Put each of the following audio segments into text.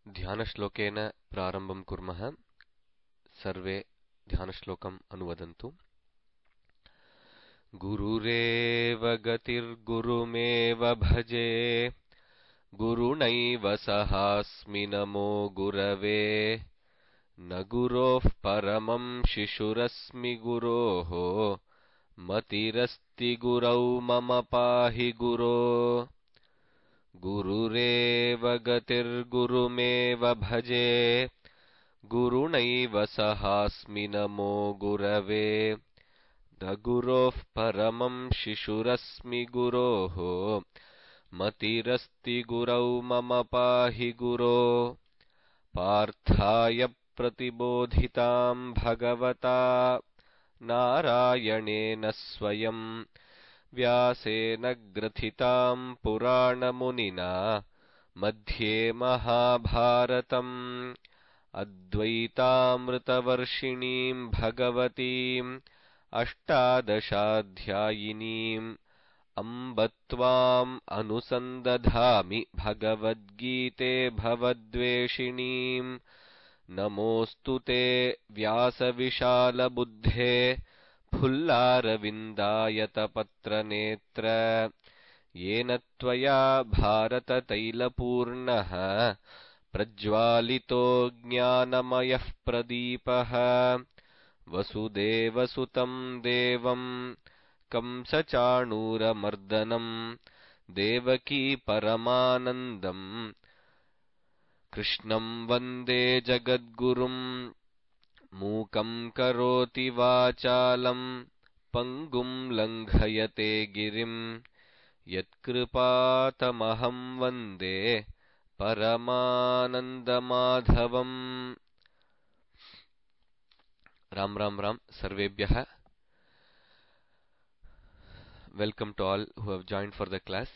ध्यानश्लोकेन प्रारम्भं कुर्मः। सर्वे ध्यानश्लोकम् अनुवदन्तु। गुरुरेव गतिर्गुरुमेव भजे, गुरुणैव सहास्मि नमो गुरवे। न गुरोः परमं शिशुरस्मि गुरोः, मतिरस्ति गुरौ मम पाहि गुरो। गुरुरेव गतिर्गुरुमेव भजे, गुरुणैव सहास्मि नमो गुरवे। न गुरोः परमं शिशुरस्मि गुरोः, मतिरस्ति गुरौ मम पाहि गुरो। पार्थाय प्रतिबोधितां भगवता नारायणेन स्वयं, व्यासेन ग्रथितां पुराणमुनिना मध्ये महाभारतम्। अद्वैतामृतवर्षिणीं भगवतीम् अष्टादशाध्यायिनीम् अम्ब त्वाम् अनुसन्दधामि भगवद्गीते भवद्वेषिणीम्। नमोऽस्तु ते व्यासविशालबुद्धे, फुल्लारविन्दायतपत्रनेत्र। येन त्वया भारततैलपूर्णः प्रज्वालितो ज्ञानमयः प्रदीपः। वसुदेवसुतं देवं कंसचाणूरमर्दनं, देवकी परमानन्दं कृष्णं वन्दे जगद्गुरुम्। मूकं करोति वाचालं, पङ्गुं लङ्घयते गिरिं, यत्कृपातमहं वन्दे परमानन्दमाधवम्। राम राम राम सर्वेभ्यः। Welcome to all who have joined for the class.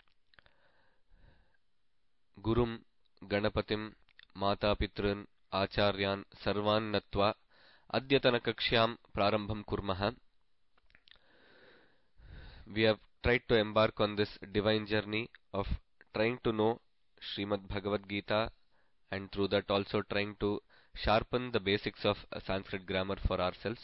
Gurum Ganapatim Mata Pitrun Acharyan Sarvan Natva Adyatana Kaksham Prarambham Kurmaha. We have tried to embark on this divine journey of trying to know Srimad Bhagavad Gita, and through that also trying to sharpen the basics of Sanskrit grammar for ourselves.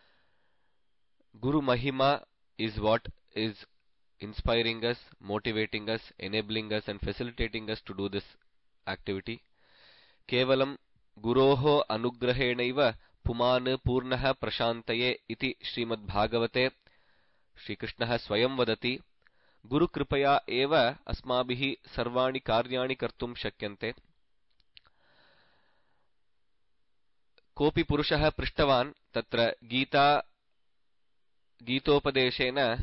Guru Mahima is what is inspiring us, motivating us, enabling us and facilitating us to do this activity. Kevalam Guroho Anugrahenaiva Puman Purnaha Prashantaye iti Srimad Bhagavate. Shri Krishna Swayam Vadati Guru Kripaya eva asmabihi sarvani karyani kartum shakyante. Kopi Purushaha Prishtavan Tatra Gita Gitopadeshena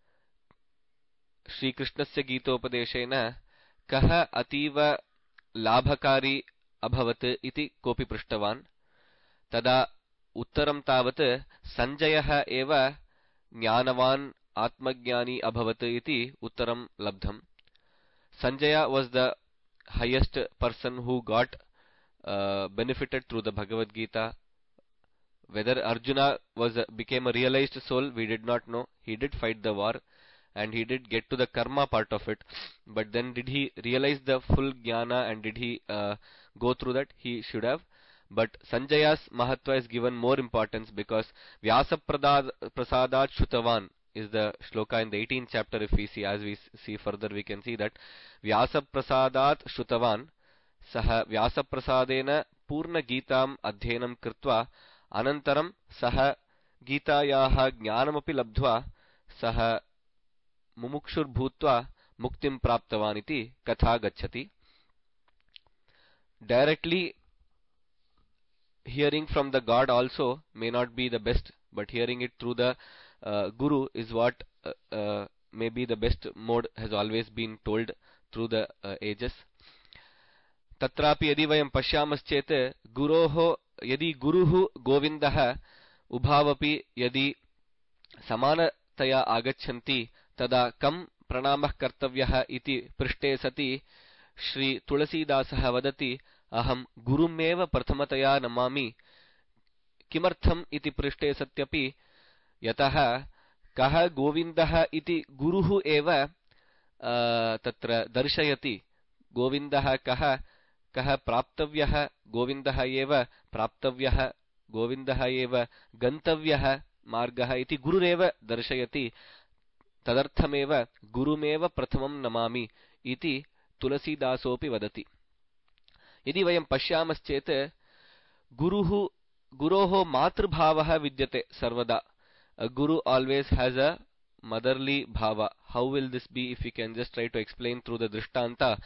Shri Krishnasya Gitopadeshena Kaha Ativa Labhakari Abhavat iti Kopi Prishtavan. Tada Uttaram Tavat Sanjayaha eva Jnanavan Atmagyani Abhavat iti Uttaram Labdham. Sanjaya was the highest person who got benefited through the Bhagavad Gita. Whether Arjuna became a realized soul, we did not know. He did fight the war and he did get to the karma part of it. But then did he realize the full jnana and did he go through that? He should have. But Sanjaya's Mahatva is given more importance because Vyasa Prasadat Shutavan is the shloka in the 18th chapter. If we see, as we see further, we can see that Vyasa Prasadat Shutavan Saha Vyasa Prasadena Purna Gitam Adhyenam Krtva Anantaram Saha Gitayaha Jnanamapi Labdhva Saha Mumukshur Bhutva Muktim Praptavan iti Katha Gacchati. Directly hearing from the God also may not be the best, but hearing it through the Guru is what may be the best mode, has always been told through the ages. Tatrapi yadi vayam pashyamaschete guroho yadi guruhu govindaha ubhavapi yadi samanataya agachanti tada kam pranamah kartavyah iti prishte sati Shri Tulasidasaha vadati aham gurumeva prathamataya namami kimartham iti prishte satyapi yataha kaha govindaha iti guruhu eva tatra darshayati. Govindaha kaha कः प्राप्तव्यः गोविन्दः एव प्राप्तव्यः गोविन्दः एव गन्तव्यः मार्गः इति गुरुरेव दर्शयति तदर्थमेव गुरुमेव प्रथमं नमामि इति तुलसीदासोऽपि वदति। यदि वयं पश्यामश्चेत् गुरोः मातृभावः विद्यते सर्वदा। Guru always has a motherly bhava. How will this be if we can just try to explain through the drishtanta?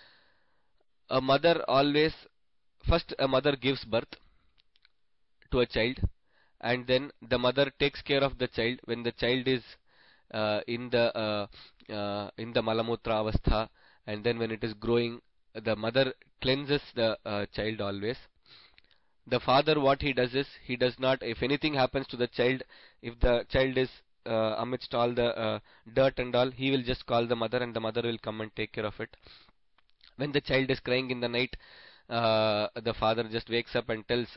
A mother always, first a mother gives birth to a child, and then the mother takes care of the child when the child is in the malamutra avastha, and then when it is growing, the mother cleanses the child always. The father, what he does is, he does not, if anything happens to the child, if the child is amidst all the dirt and all, he will just call the mother and the mother will come and take care of it. When the child is crying in the night, the father just wakes up and tells,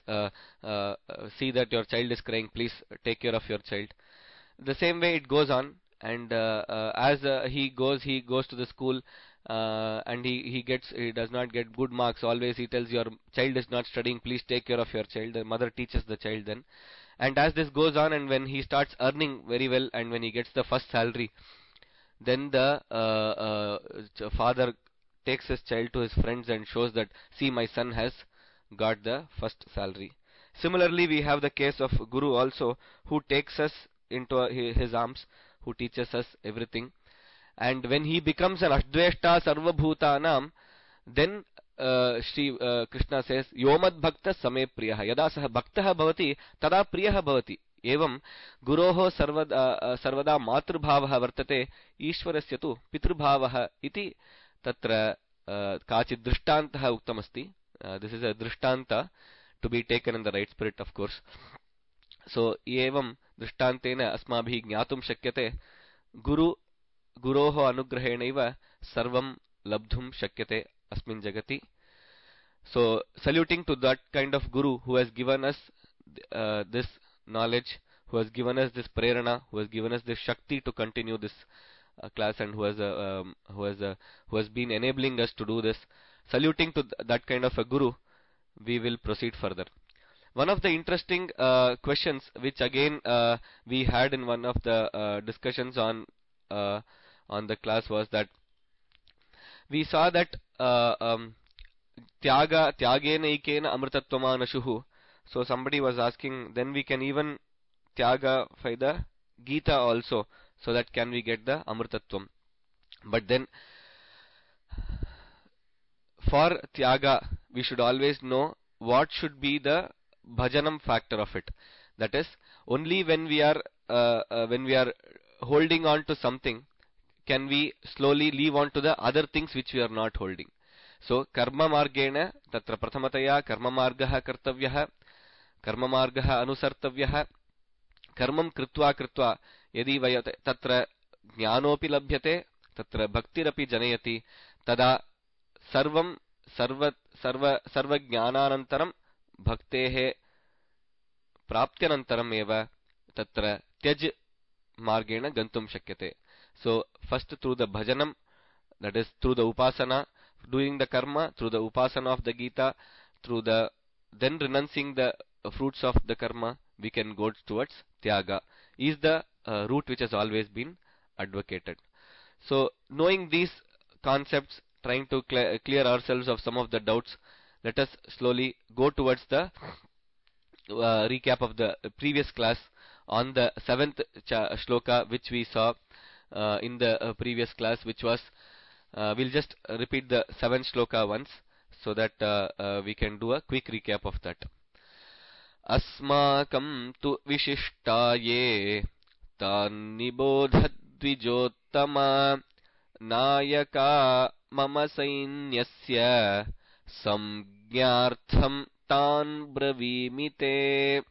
see that your child is crying, please take care of your child. The same way it goes on, and as he goes to the school, and he does not get good marks. Always he tells, your child is not studying, please take care of your child. The mother teaches the child then. And as this goes on, and when he starts earning very well, and when he gets the first salary, then the father takes his child to his friends and shows that, see, my son has got the first salary. Similarly, we have the case of Guru also, who takes us into his arms, who teaches us everything. And when he becomes an Adveshta Sarvabhutanam, then Shri Krishna says, Yomad Bhakta Same Priyaha. Yada Saha Bhaktah Bhavati, Tada Priyaha Bhavati. Evam Guroho Sarvada Matrbhavaha Vartate, Ishwarasya tu Pitrubhavaha iti Tatra Kachid Drishtantaha Uktamasti. This is a Drishtanta to be taken in the right spirit, of course. So, Evam Drishtantena Asmabhi Jnatum Shakyate Guroho Anugrahenaiva Sarvam Labdhum Shakyate Asmin Jagati. So, saluting to that kind of Guru who has given us this knowledge, who has given us this prerana, who has given us this Shakti to continue this class, and who has been enabling us to do this. Saluting to that kind of a Guru, we will proceed further. One of the interesting questions, which again we had in one of the discussions on the class, was that we saw that tyagena ikena amritattvamanashuhu. So somebody was asking, then we can even tyaga by the Gita also, so that can we get the amritattvam. But then for tyaga, we should always know what should be the bhajanam factor of it. That is, only when we are holding on to something, can we slowly leave on to the other things which we are not holding. So, karma margena, tatra prathamataya karma margaha kartavyaha, karma margaha anusartavyaha, karmam kritva, yadi vayate, tatra jnanopi labhyate, tatra bhaktirapi janayati, tada sarva jnananantaram bhaktehe praptyanantaram eva tatra tyaj margena gantum shakyate. So, first through the bhajanam, that is through the upasana, doing the karma, through the upasana of the Gita, then renouncing the fruits of the karma, we can go towards tyaga, is the route which has always been advocated. So, knowing these concepts, trying to clear ourselves of some of the doubts, let us slowly go towards the recap of the previous class on the 7th shloka, which we saw in the previous class, which was, we'll just repeat the 7th shloka once, so that we can do a quick recap of that. Asmakam tu vishishtaye tan nibodhadvijottama nayaka mama sainyasya samgyartham tan bravimite.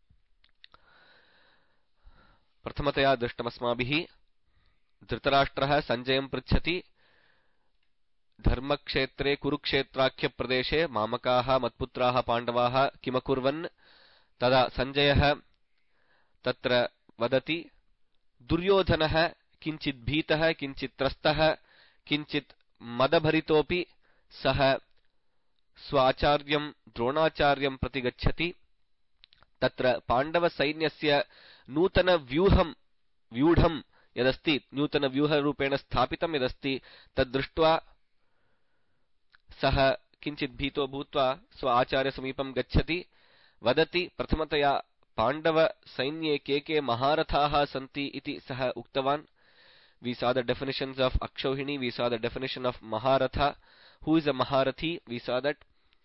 Prathamataya drishtamasmabhihi Dhritarashtraha Sanjayam pritchati Dharmakshetre Kurukshetrakhya Pradeshe Mamakaha Matputraha Pandavaha Kimakurvan. Tada Sanjayaha Tatra Vadati Duryodhanaha Kinchit Bhitaha Kinchit Trastaha Kinchit Madabharitopi Saha स्वाचार्यं द्रोणाचार्यं प्रति गच्छति। तत्र पाण्डवसैन्यस्य व्यूढं यदस्ति, नूतनव्यूहरूपेण स्थापितं यदस्ति, तद्दृष्ट्वा सः किञ्चित् भीतो भूत्वा स्व आचार्यसमीपं गच्छति, वदति प्रथमतया पाण्डवसैन्ये के महारथाः सन्ति इति सः उक्तवान्। We saw the definitions of Akshauhini, we saw the definition of Maharatha. Who is a Maharathi? We saw that.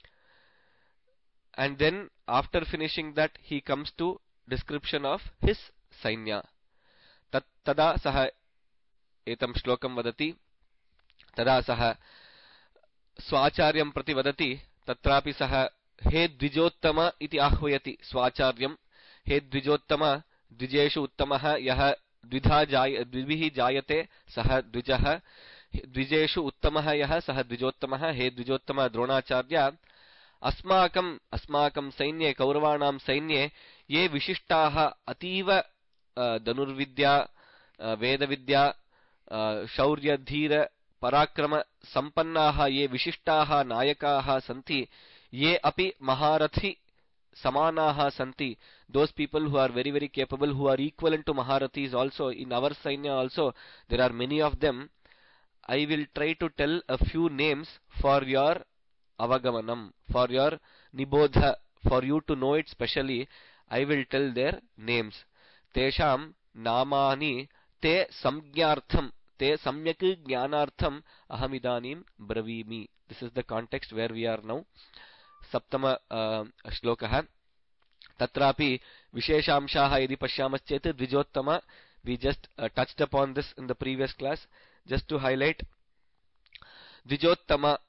And then after finishing that, he comes to description of his Sainya. Tada saha etam shlokam vadati. Tada saha swacharyam prati vadati. Tatrapi saha he dvijottama iti ahvayati swacharyam. He dvijottama, dvijeshu uttamaha yaha द्विभिः जायते सः द्विजः, द्विजेषु उत्तमः यः सः द्विजोत्तमः, हे द्विजोत्तम द्रोणाचार्य, अस्माकं सैन्ये, कौरवाणां सैन्ये ये विशिष्टाः अतीव धनुर्विद्या, वेदविद्या, शौर्य, धीर, पराक्रम संपन्नाः ये विशिष्टाः नायकाः सन्ति, ये अपि महारथी samanaha santi, those people who are very capable, who are equivalent to Maharathis also, in our Sainya also, there are many of them. I will try to tell a few names for your avagamanam, for your nibodha, for you to know it specially. I will tell their names. Tesham namani te samgyartham, te samyak jnanartham ahamidanim bravimi. This is the context where we are now. सप्तम श्लोकः तत्रापि विशेषांशाः यदि पश्यामश्चेत् द्विजोत्तम, we just touched upon this in the previous class. Just to highlight, Dvijottama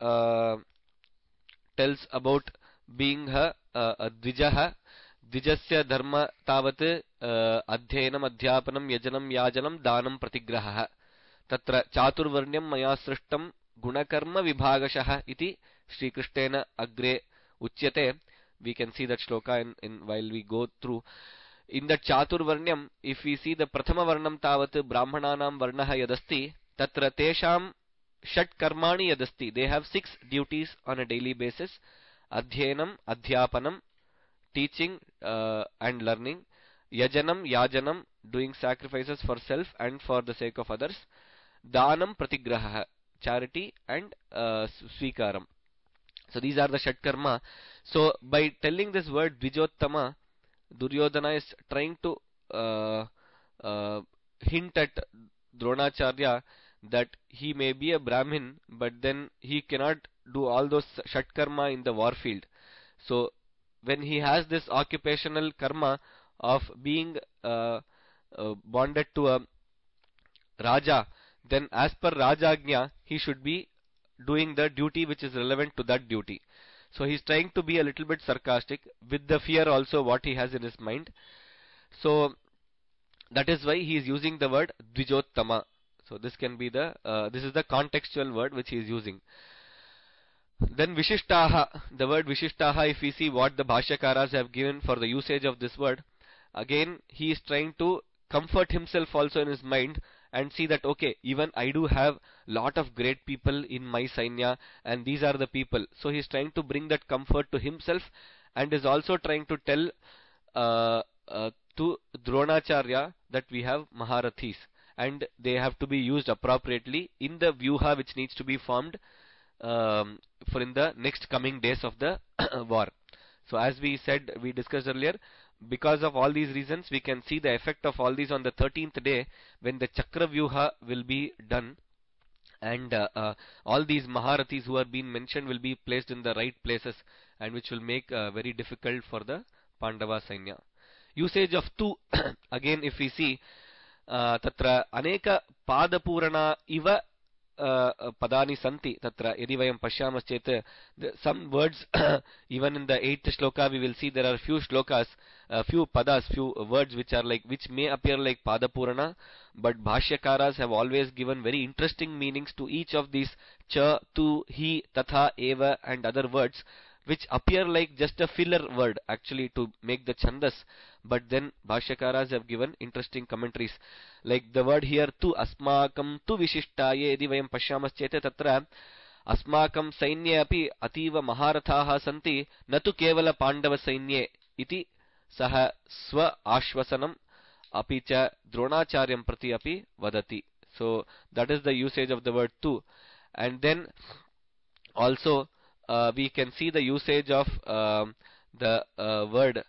tells about being a Dvijah. Dvijasya dharma tavat adhyenam adhyapanam yajanam yajanam danam pratigrahah. Tatra chaturvarnyam maya srishtam gunakarma vibhagashah iti Shri Krishnena agre uchyate. We can see that shloka in while we go through. In the Chaturvarnyam, if we see the Prathama Varnam tavat Brahmananam Varnaha yadasti, tatra tesham shat karmani yadasti. They have 6 duties on a daily basis. Adhyenam, Adhyapanam, teaching and learning. Yajanam, Yajanam, doing sacrifices for self and for the sake of others. Danam, Pratigraha, charity and Swikaram. So these are the Shat Karma. So by telling this word Dvijottama, Duryodhana is trying to hint at Dronacharya that he may be a Brahmin, but then he cannot do all those Shat Karma in the war field. So when he has this occupational karma of being bonded to a Raja, then as per Rajagnya, he should be doing the duty which is relevant to that duty. So he's trying to be a little bit sarcastic with the fear also what he has in his mind. So that is why he is using the word Dvijottama. So this can be the this is the contextual word which he is using. Then Vishishtaha, the word Vishishtaha, if we see what the Bhashyakaras have given for the usage of this word, again he is trying to comfort himself also in his mind and see that okay, even I do have lot of great people in my Sainya and these are the people. So he is trying to bring that comfort to himself and is also trying to tell to Dronacharya that we have Maharathis and they have to be used appropriately in the Vyuha which needs to be formed for in the next coming days of the war. So as we said, we discussed earlier, because of all these reasons, we can see the effect of all these on the 13th day when the Chakra Vyuha will be done and all these Maharathis who are being mentioned will be placed in the right places and which will make very difficult for the Pandava Sainya. Usage of tu, again if we see, tatra aneka padapurana iva padani santi, tatra yadi vayam pashyamaschet, some words even in the 8th shloka we will see there are few shlokas, few padas, few words which are like, which may appear like padapurana, but Bhashyakaras have always given very interesting meanings to each of these cha, tu, hi, tatha, eva and other words which appear like just a filler word actually to make the chandas, but then Bhashyakaras have given interesting commentaries. Like the word here tu asmakam tu vishishtaye yadi vayam pashyamaschete, tatra अस्माकं सैन्ये अपि अतीव महारथाः सन्ति, न तु केवल पाण्डवसैन्ये इति सः स्व आश्वासनम् अपि च द्रोणाचार्यं प्रति अपि वदति. So that is the usage of the word tu. And then also we can see the usage of the word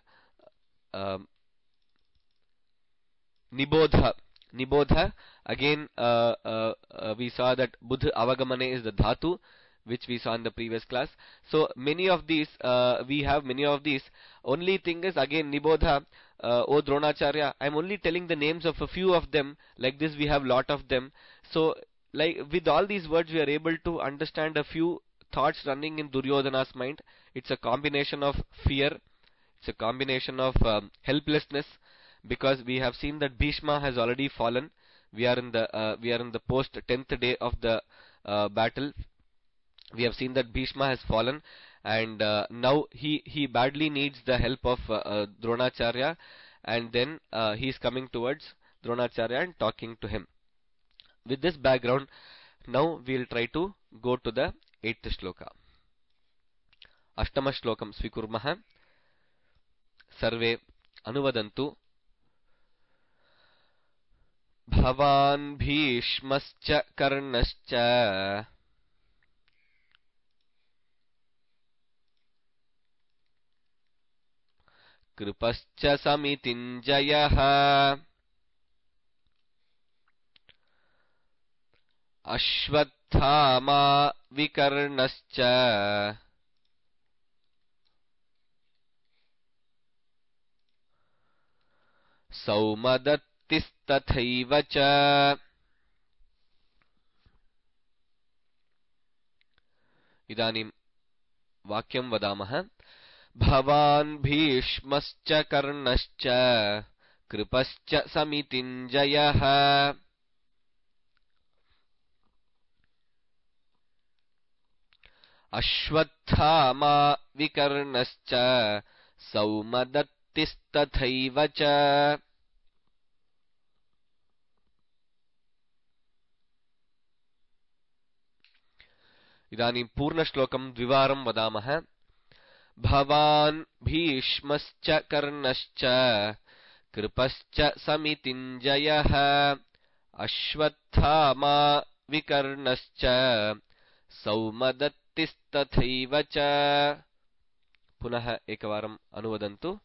nibodha. Nibodha, again we saw that budh avagamane is the dhatu, which we saw in the previous class. So many of these, we have many of these. Only thing is, again, nibodha, O Dronacharya, I'm only telling the names of a few of them. Like this we have lot of them. So like with all these words we are able to understand a few thoughts running in Duryodhana's mind. It's a combination of fear, it's a combination of helplessness, because we have seen that Bhishma has already fallen. We are in the post 10th day of the battle. We have seen that Bhishma has fallen, and now he badly needs the help of Dronacharya, and then he is coming towards Dronacharya and talking to him. With this background, now we will try to go to the 8th shloka. Ashtama shlokam svikurmah. Sarve anuvadantu. Bhavan Bhishmascha Karnascha Kripascha Samitinjayah Ashwathama Vikarnascha Saumadattistathaiva cha. Idanim vakyam vadamah. Bhavan Bhishmascha Karnascha Kripascha Samitinjayah Ashwathama Vikarnascha Saumadattistathaiva cha. Idanim Purna Shlokam Dvivaram Vadamah. Bhavan Bhishmascha Karnascha Kripascha Samitinjayah Ashwathama Vikarnascha Saumadattistathaiva cha. Punah ekavaram anuvadantu.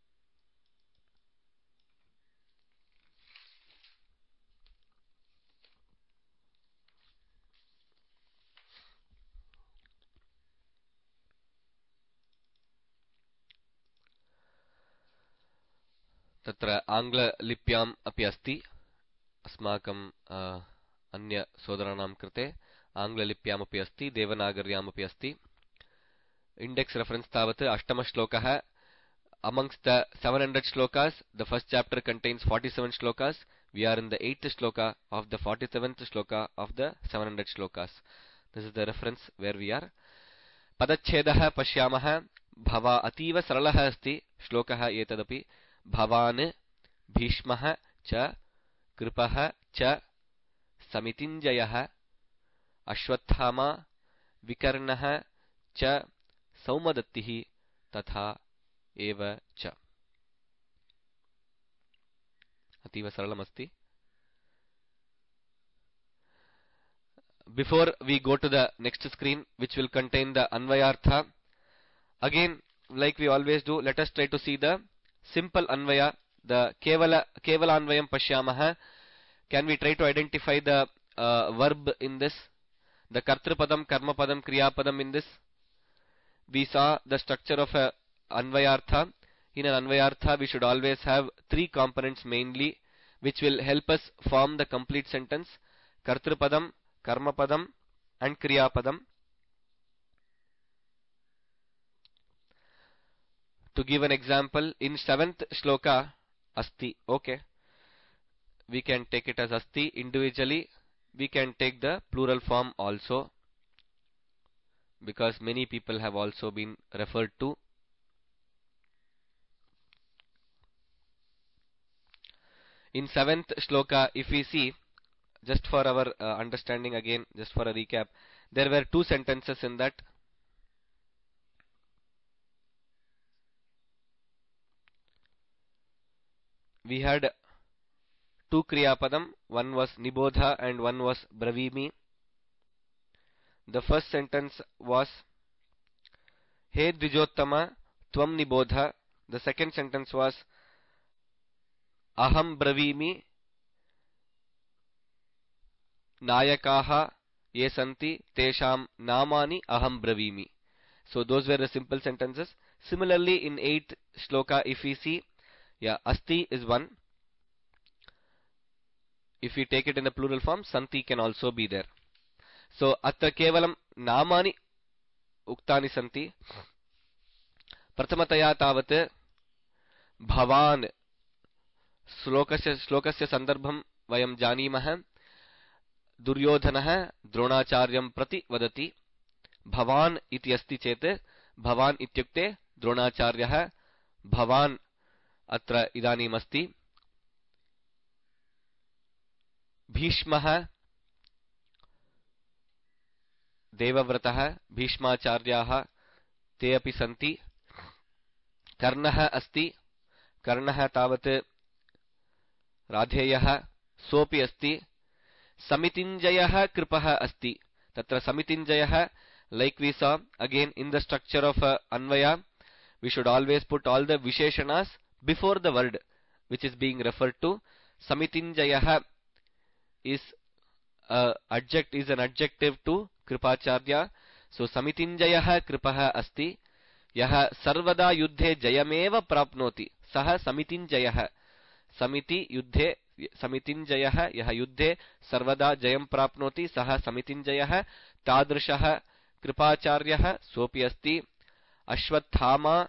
तत्र आङ्ग्ललिप्याम् अपि अस्ति. अस्माकं अन्य सोदराणां कृते आङ्ग्ललिप्यामपि अस्ति, देवनागर्यामपि अस्ति. Index reference तावत् अष्टमश्लोकः. Amongst the 700 shlokas, the first chapter contains 47 shlokas. We are in the 8th shloka of the 47th shloka of the 700 shlokas. This is the reference where we are. Padachhedah pashyamah. Bhava ativa saralah asti. Shlokah etadapi. Bhavan Bhishmah cha Kripah cha Samitinjayah Ashwathama Vikarnah cha Saumadattihi tatha eva cha. Ativa saralam asti. Before we go to the next screen, which will contain the Anvayartha, again, like we always do, let us try to see the simple Anvaya, the Kevala Anvayam Pashyamah. Can we try to identify the verb in this? The Kartrupadam, Karmapadam, Kriyapadam in this? We saw the structure of a Anvayartha. In an Anvayartha, we should always have three components mainly, which will help us form the complete sentence: Kartrupadam, Karmapadam, and Kriyapadam. To give an example, in 7th shloka, Asti. Okay. We can take it as Asti individually. We can take the plural form also, because many people have also been referred to. In 7th shloka, if we see, just for our understanding again, just for a recap, There were two sentences in that. We had two Kriyapadam, one was Nibodha and one was Bravimi. The first sentence was He Dvijottama Tvam Nibodha. The second sentence was Aham Bravimi Nayakaha Ye Santi Tesham Namani Aham Bravimi. So those were the simple sentences. Similarly, in 8th shloka, if we see, Asti is one. If we take it in the plural form, Santi can also be there. So atra kevalam namani uktani santi. Prathamataya tavat bhavan श्लोकस्य सन्दर्भं वयं जानीमः. दुर्योधनः द्रोणाचार्यं प्रति वदति. भवान् इति अस्ति चेत् भवान् इत्युक्ते द्रोणाचार्यः. भवान् अत्र इदानीम् अस्ति. भीष्मः देवव्रतः, भीष्माचार्याः ते अपि सन्ति. कर्णः अस्ति. कर्णः तावत् राधेयः, सोऽपि अस्ति. समितिञ्जयः कृपः अस्ति. तत्र समितिञ्जयः, like we saw again in the structure of Anvaya, we should always put all the Visheshanas before the word which is being referred to. Samitinjayah is an adjective to Kripacharya. So Samitinjayah Kripah asti. Yah sarvada yuddhe jayameva prapnoti. Saha Samitinjayah. Samiti yuddhe Samitinjayah. Yah yuddhe sarvada jayam prapnoti. Saha Samitinjayah. Tadrishah Kripacharyah sopi asti. Ashwathama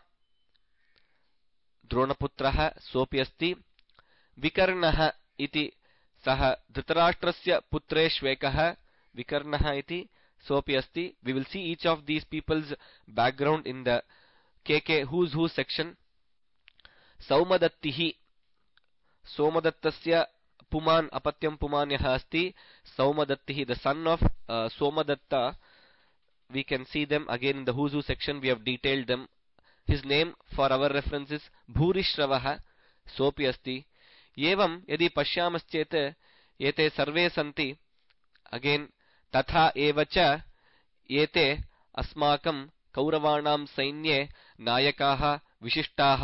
Dronaputrah sopi asti. Vikarnah iti सः धृतराष्ट्रस्य पुत्रेष्वेकः विकर्णः इति सोऽपि अस्ति. We will see each of these people's background in the KK who's who section. सौमदत्तिः, सोमदत्तस्य पुमान् अपत्यं पुमान् यः अस्ति सौमदत्तिः, the son of Somadatta. We can see them again in the who's who section. We have detailed them. His name for our reference is Bhurishravah सोऽपि अस्ति. एवं यदि पश्यामश्चेत् एते सर्वे सन्ति. अगेन तथा एव च एते अस्माकं कौरवाणां सैन्ये नायकाः, विशिष्टाः,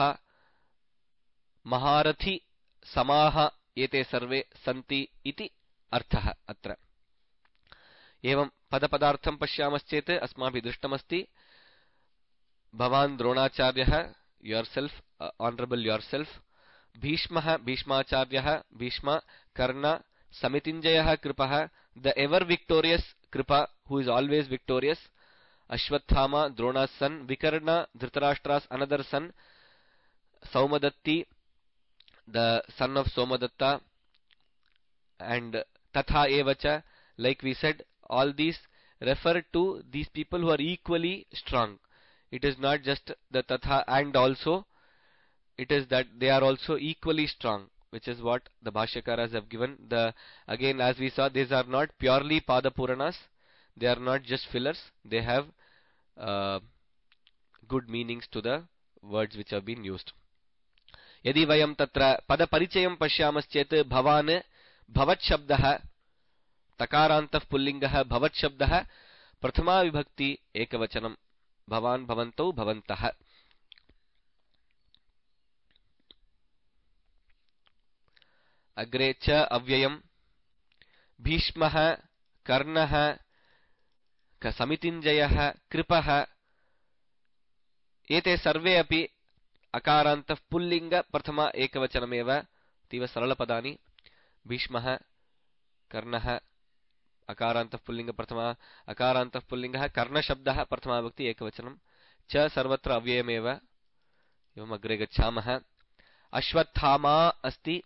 महारथी समाः एते सर्वे सन्ति इति अर्थः अत्र. एवं पदपदार्थं पश्यामश्चेत् अस्माभिः दृष्टमस्ति. भवान् द्रोणाचार्यः, योरसेल्फ, ऑनरेबल योरसेल्फ. भीष्मः, भीष्माचार्यः, भीष्म. कर्ण, समितिञ्जयः कृपः, the ever victorious Kripa, who is always victorious. Ashwathama, Drona's son. Vikarna, Dhritarashtra's another son. Saumadatti, the son of Somadatta. And Tatha Evacha, like we said, all these refer to these people who are equally strong. It is not just the Tatha and also, it is that they are also equally strong, which is what the Bhashyakaras have given. Again, as we saw, these are not purely Padapuranas. They are not just fillers. They have good meanings to the words which have been used. यदि वयं तत्र पदपरिचयं पश्यामश्चेत् भवान्, भवत् शब्दः, तकारान्तः पुल्लिङ्गः भवत् शब्दः, प्रथमा विभक्ति एकवचनं. भवान्, भवन्तौ, भवन्तः. अग्रे च अव्ययम्. भीष्मः, कर्णः, समितिञ्जयः, कृपः, एते सर्वे अपि अकारान्तः पुल्लिङ्ग प्रथमा एकवचनमेव. अतीव सरलपदानि. भीष्मः, कर्णः, अकारान्तः पुल्लिङ्ग प्रथमा, अकारान्तः पुल्लिङ्गः, कर्णशब्दः प्रथमा विभक्ति एकवचनं. च सर्वत्र अव्ययमेव. एवम् अग्रे गच्छामः. अश्वत्थामा अस्ति.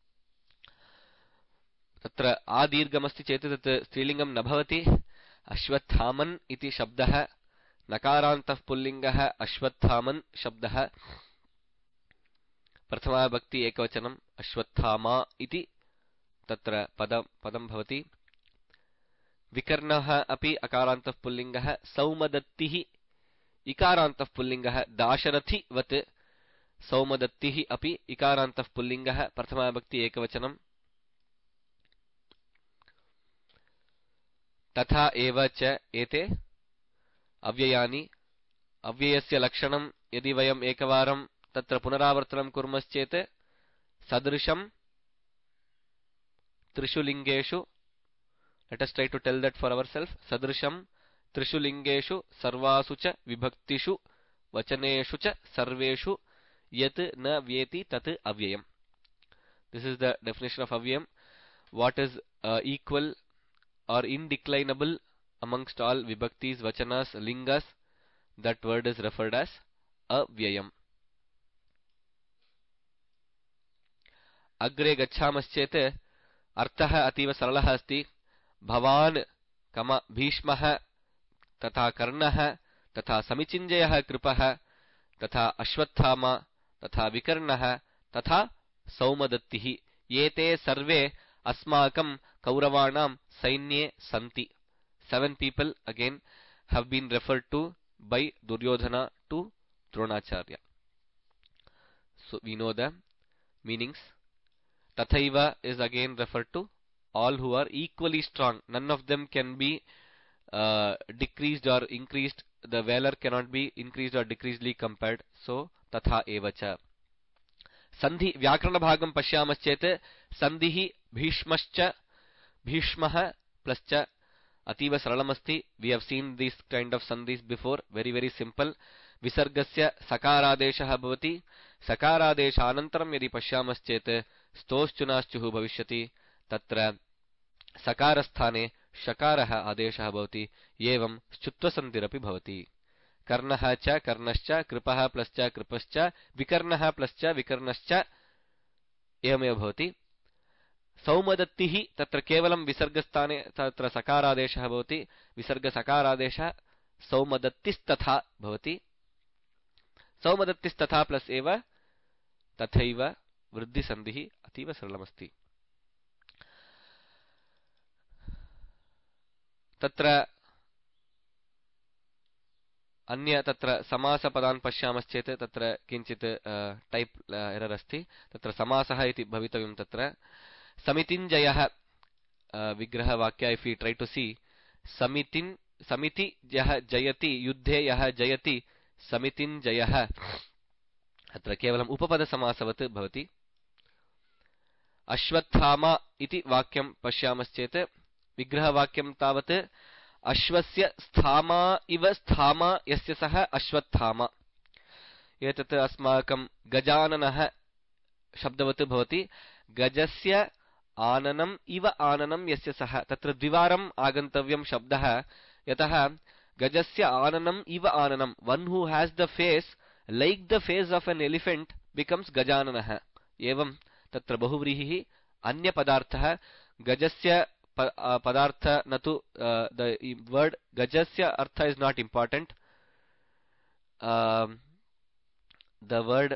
तत्र आदीर्घमस्ति चेत् तत् स्त्रीलिङ्गं न भवति. अश्वत्थामन् इति शब्दः, नकारान्तः पुल्लिङ्गः अश्वत्थामन् शब्दः, प्रथमा विभक्ति एकवचनं. अश्वत्थामा इति तत्र पदं भवति. विकर्णः अपि अकारान्तः पुल्लिङ्गः सौमदत्तिः इकारान्तः पुल्लिङ्गः दाशरथिवत् सौमदत्तिः अपि इकारान्तः पुल्लिङ्गः प्रथमाविभक्ति एकवचनं तथा एव च एते अव्ययानि अव्ययस्य लक्षणं यदि वयम् एकवारं तत्र पुनरावर्तनं कुर्मश्चेत् सदृशं त्रिषु लिङ्गेषु let us try to tell that for ourselves sadrisham trishu lingeshu sarvasu cha vibhaktishu vachaneshu cha sarveshu yat na vyeti tat avyayam. This is the definition of avyayam. What is equal or indeclinable amongst all vibhaktis, vachanas, lingas, that word is referred as avyayam. Agre gacchamaschete अर्थः अतीव सरलः अस्ति भवान् कम भीष्मः तथा कर्णः तथा समिचिञ्जयः कृपः तथा अश्वत्थामा तथा विकर्णः तथा सौमदत्तिः एते सर्वे अस्माकं कौरवाणां सैन्ये सन्ति. 7 people again have been referred to by Duryodhana to Dronacharya. So we know the meanings. Tathaiva is again referred to all who are equally strong. None of them can be decreased or increased. The valor cannot be increased or decreasedly compared. So tatha eva cha. Sandhi vyakarana bhagam pashyamaschet sandhihi bhishmascha bhishmah plus cha ativa saralamasti. We have seen this kind of sandhis before. Very very simple. Visargasya sakaradeshah bhavati. Sakaradesha anantaram yadi pashyamaschet स्तोश्चुनाश्चुः भविष्यति तत्र सकारस्थाने शकारः आदेशः भवति एवं श्चुत्वसन्धिरपि भवति. कर्णः च कर्णश्च कृपः प्लश्च कृपश्च विकर्णः प्लश्च विकर्णश्च एवमेव भवति. सौमदत्तिः तत्र केवलं विसर्गस्थाने तत्र सकारादेशः भवति. विसर्गसकारादेशः सौमदत्तिस्तथा भवति. सौमदत्तिस्तथा प्लस् एव तथैव वृद्धिसन्धिः अतीव सरलमस्ति. तत्र अन्य तत्र समासपदान् पश्यामश्चेत् तत्र किञ्चित् टाइप एरर् अस्ति. तत्र समासः इति भवितव्यं. तत्र समितिञ्जयः विग्रहवाक्य if you try to see समिति यः जयति युद्धे यः जयति समितिञ्जयः अत्र केवलम् उपपदसमासवत् भवति. अश्वत्थामा इति वाक्यं पश्यामश्चेत् विग्रहवाक्यं तावत् अश्वस्य स्थामा इव स्थामा यस्य सः अश्वत्थामा. एतत् अस्माकं गजाननः शब्दवत् भवति. गजस्य आननम् इव आननं यस्य सः. तत्र द्विवारम् आगन्तव्यं शब्दः यतः गजस्य आननम् इव आननं. One who has the face like the face of an elephant becomes gajananah. एवं तत्र बहुव्रीहिः अन्य पदार्थः गजस्य पदार्थ न तु the word gajasya artha is not important. The word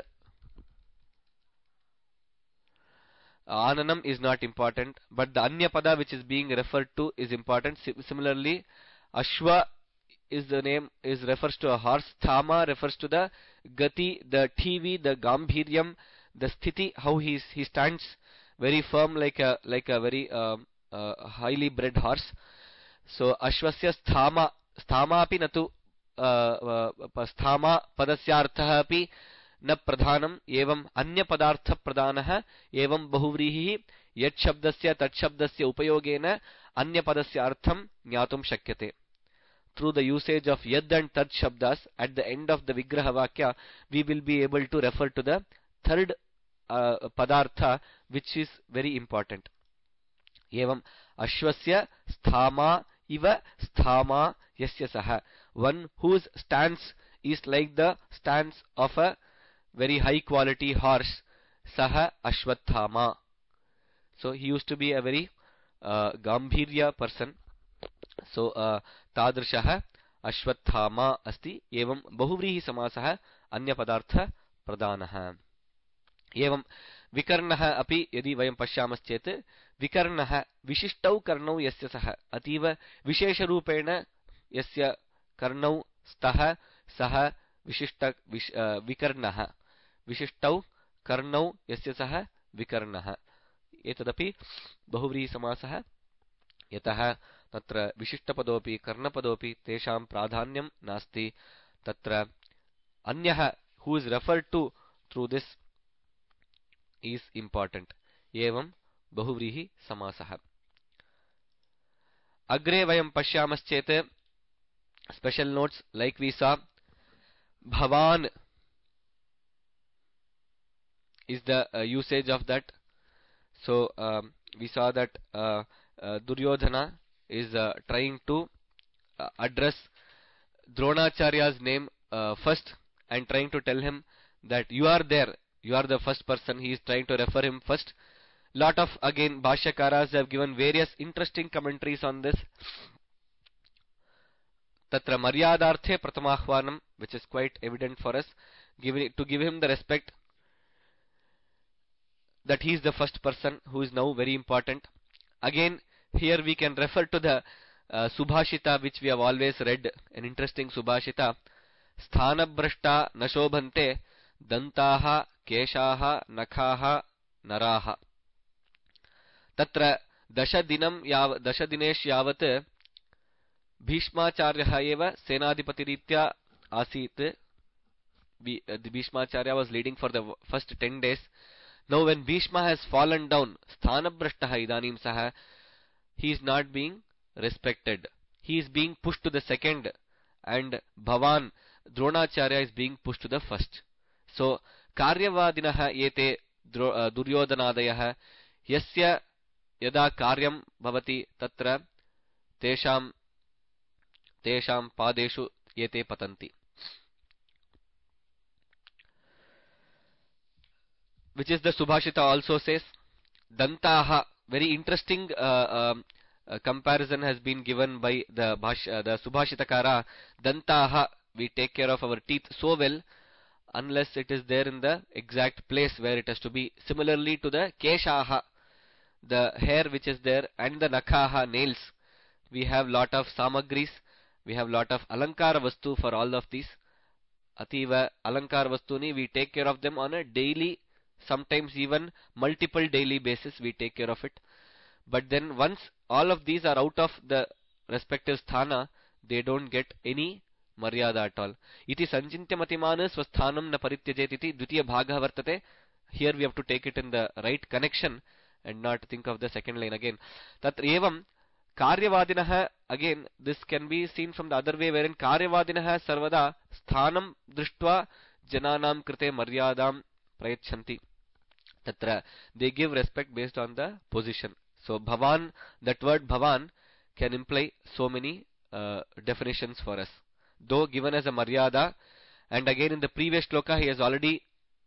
ananam is not important, but the anya pada which is being referred to is important. Similarly, ashwa is the name is refers to a horse. Thama refers to the gati, the TV, the gambhiryam, the sthiti, how he stands very firm like a very highly bred horse. So ashwasya sthama api natu sthama padasyarthah api न प्रधानम् एवं अन्य पदार्थ प्रदानः एवं बहुव्रीहिः यत् शब्दस्य तत् शब्दस्य उपयोगेन अन्य पदस्य अर्थं ज्ञातुं शक्यते. Through the usage of yad and tat shabdas at the end of the vigraha vakya, we will be able to refer to the third padartha, which is very important. Evam ashwasya sthama iva sthama yasya saha. One whose stance is like the stance of a very high quality horse, saha ashwathama. So he used to be a very gambhirya person. So तादृशः अश्वत्थामा अस्ति. एवं बहुव्रीहि समासः अन्य पदार्थ प्रदानः. एवं विकर्णः अपि यदि वयं पश्यामश्चेत् विकर्णः विशिष्टौ कर्णौ यस्य सः अतीव विशेषरूपेण यस्य कर्णौ स्तः सः विकर्णः विशिष्टौ कर्णौ यस्य सः विकर्णः एतदपि बहुव्रीहिसमासः यतः तत्र विशिष्टपदोऽपि कर्णपदोऽपि तेषां प्राधान्यं नास्ति तत्र अन्यः who is referred to through this is important एवं बहुव्रीहि समासः अग्रे वयं पश्यामश्चेत् special notes like we saw भवान् is the usage of that. So we saw that Duryodhana is trying to address Dronacharya's name first and trying to tell him that you are there, you are the first person. He is trying to refer him first. Lot of again Bhashyakaras have given various interesting commentaries on this. Tatra Maryadarthe Pratamahvanam, which is quite evident for us, to give him the respect that he is the first person who is now very important. Again, here we can refer to the Subhashita which we have always read, an interesting Subhashita. Sthanabrashta nashobhante dantaha keshaha nakhaha naraha. Tatra dashadinesh yavat Bhishmacharya eva senadipatiritya asit. The Bhishmacharya was leading for the first 10 days. Now when Bhishma has fallen down, Sthanabrashtaha idanim saha, he is not being respected. He is being pushed to the second, and Bhavan, Dronacharya is being pushed to the first. So, Karyavadinaha yete Duryodhanadayah yasya yada karyam bhavati tatra tesham padeshu yete patanti. Which is the Subhashita also says. Dantaha, very interesting comparison has been given by the Subhashitakara. Dantaha, we take care of our teeth so well unless it is there in the exact place where it has to be. Similarly to the Keshaha, the hair which is there, and the Nakhaha, nails. We have lot of samagris, we have lot of Alankara Vastu for all of these. Ativa Alankara Vastuni, we take care of them on a daily, sometimes even multiple daily basis we take care of it. But then once all of these are out of the respective sthana, they don't get any maryada at all. Iti sanchintya matimana swasthanam na parityajet iti dvitiya bhagah vartate. Here we have to take it in the right connection and not think of the second line again. Tatra evam karyavadinaha, again this can be seen from the other way, wherein karyavadinaha sarvada sthanam drishtva jananam krite maryadam prayachanti. Tatra they give respect based on the position. So Bhavan, that word Bhavan can imply so many definitions for us, though given as a maryada. And again in the previous shloka he has already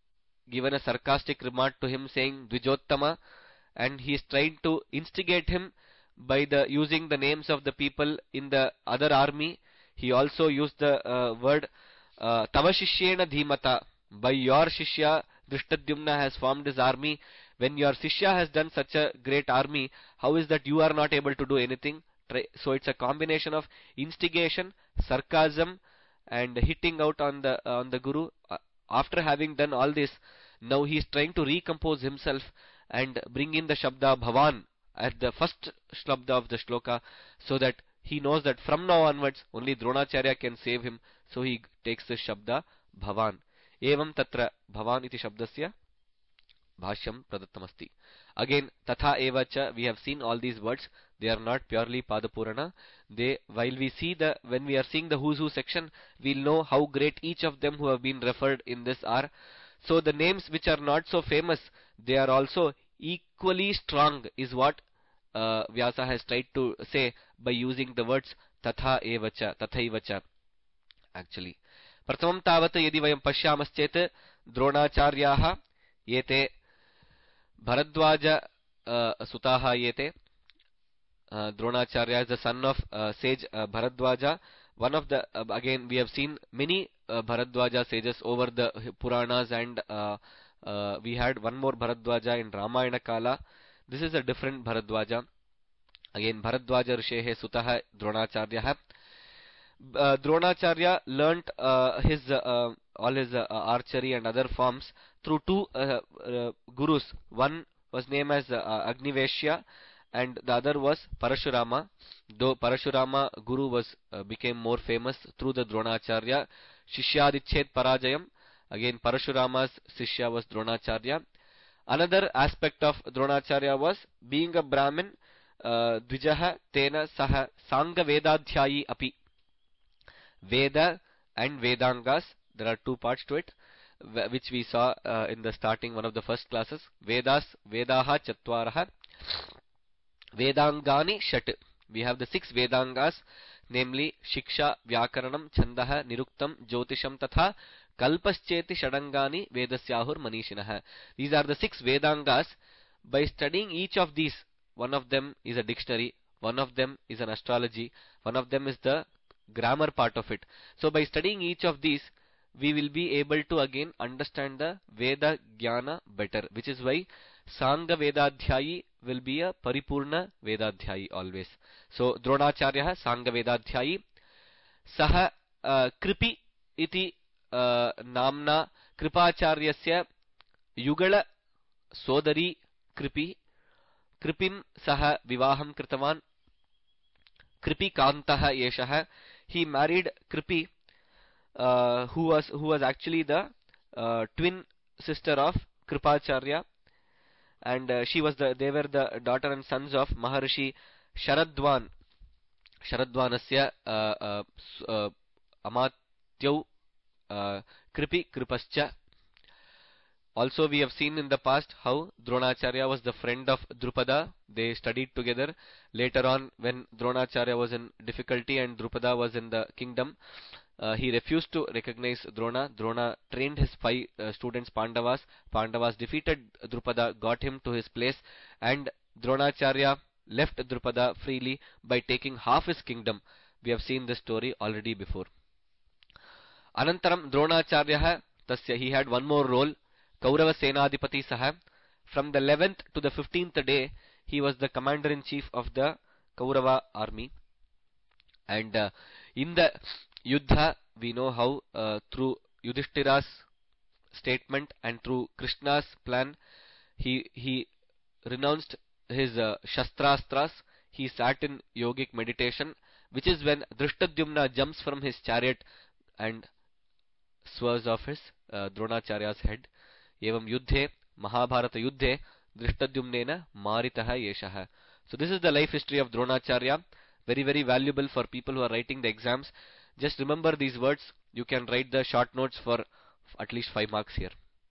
given a sarcastic remark to him saying Dvijottama, and he is trying to instigate him by using the names of the people in the other army. He also used the word Tava Shishyena Dhimata, by your Shishya Drishtadyumna has formed his army. When your Shishya has done such a great army, how is that you are not able to do anything? So it's a combination of instigation, sarcasm, and hitting out on the Guru. After having done all this, now he is trying to recompose himself and bring in the Shabda Bhavan at the first Shabda of the Shloka, so that he knows that from now onwards only Dronacharya can save him. So he takes the Shabda Bhavan. Evam tatra Bhavan iti Shabdasya Bhashyam pradattamasti. Again, Tatha Evacha, we have seen all these words. They are not purely Padapurana. While we see when we are seeing the Who's Who section, we'll know how great each of them who have been referred in this are. So the names which are not so famous, they are also equally strong, is what Vyasa has tried to say by using the words Tatha Evacha, Tathaivacha. Actually, Pratamam tavat yadi vayam pashyamaschet Dronacharyaha yete Bharadwaja Sutaha yete. Dronacharya is the son of sage Bharadwaja. One of the, again we have seen many Bharadwaja sages over the Puranas and We had one more Bharadwaja in Ramayana Kala. This is a different Bharadwaja. Again, Bharadwaja Rishehe Sutah Dronacharya. Dronacharya learnt his all his archery and other forms through two gurus. One was named as Agniveshya, and the other was Parashurama. Though Parashurama Guru was became more famous through the Dronacharya. Shishyadichet Parajayam. Again, Parashurama's Shishya was Dronacharya. Another aspect of Dronacharya was being a Brahmin. Dvijaha Tena Saha Sangha Vedadhyayi Api. Veda and Vedangas, there are two parts to it, which we saw in the starting one of the first classes. Vedas, Vedaha Chatvaraha, Vedangani Shat. We have the 6 Vedangas, namely Shiksha, Vyakaranam, Chandaha, Niruktam, Jyotisham Tatha, Kalpascheti Shadangani, Vedasyahur Manishinaha. These are the 6 Vedangas. By studying each of these, one of them is a dictionary, one of them is an astrology, one of them is the grammar part of it. So by studying each of these, we will be able to again understand the Veda Jnana better, which is why Sangha Vedadhyayi will be a Paripurna Vedadhyayi always. So Dronacharya Sangha Vedadhyayi. Saha Kripi iti namna Kripacharyasya Yugala Sodari Kripi. Kripim Saha Vivaham Kritavan. Kripi Kantaha Yeshaha. He married Kripi, who was actually the twin sister of Kripacharya, and they were the daughter and sons of Maharishi Sharadwan. Sharadwanasya Amatyau Kripi Kripascha. Also, we have seen in the past how Dronacharya was the friend of Drupada. They studied together. Later on, when Dronacharya was in difficulty and Drupada was in the kingdom, he refused to recognize Drona. Drona trained his 5 students, Pandavas. Pandavas defeated Drupada, got him to his place, and Dronacharya left Drupada freely by taking half his kingdom. We have seen this story already before. Anantaram Dronacharya, tasya, he had one more role. Kaurava Senadipati Saha. From the 11th to the 15th day, he was the commander-in-chief of the Kaurava army. And in the Yuddha, we know how through Yudhishthira's statement and through Krishna's plan, he renounced his Shastrastras. He sat in yogic meditation, which is when Drishtadyumna jumps from his chariot and swerves off his Dronacharya's head. Evam Yuddhe, Mahabharata Yuddhe, Drishtadyumnena Maritaha Yeshaha. So this is the life history of Dronacharya. Very, very valuable for people who are writing the exams. Just remember these words. You can write the short notes for at least 5 marks here.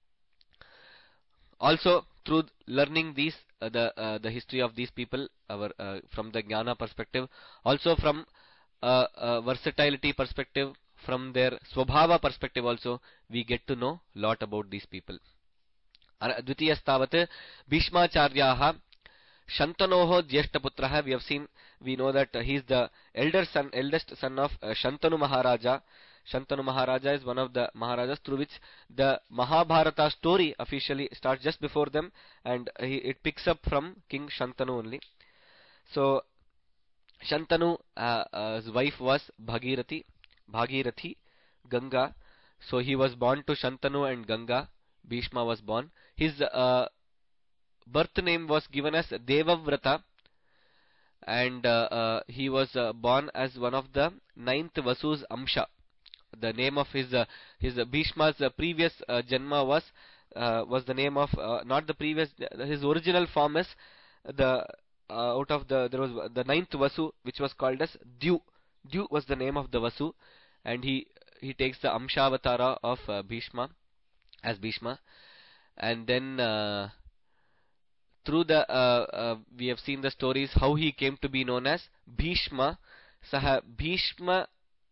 Also, through learning these, the history of these people, from the Jnana perspective, also from versatility perspective, from their Swabhava perspective also, we get to know a lot about these people. Dvitiyastavat Bhishmacharyaha Shantanoho Jyeshtaputraha. We know that he is the eldest son of Shantanu Maharaja. Shantanu Maharaja is one of the Maharajas through which the Mahabharata story officially starts, just before them, and it picks up from King Shantanu only. So Shantanu, his wife was Bhagirathi, Ganga. So he was born to Shantanu and Ganga. Bhishma was born. His birth name was given as Devavrata, and he was born as one of the 9th Vasu's Amsha. The name of his Bhishma's previous Janma was the name of not the previous. His original form is there was the 9th Vasu, which was called as Dyu. Dyu was the name of the Vasu, and he takes the Amshavatara of Bhishma as Bhishma, and then through the we have seen the stories how he came to be known as Bhishma. Saha Bhishma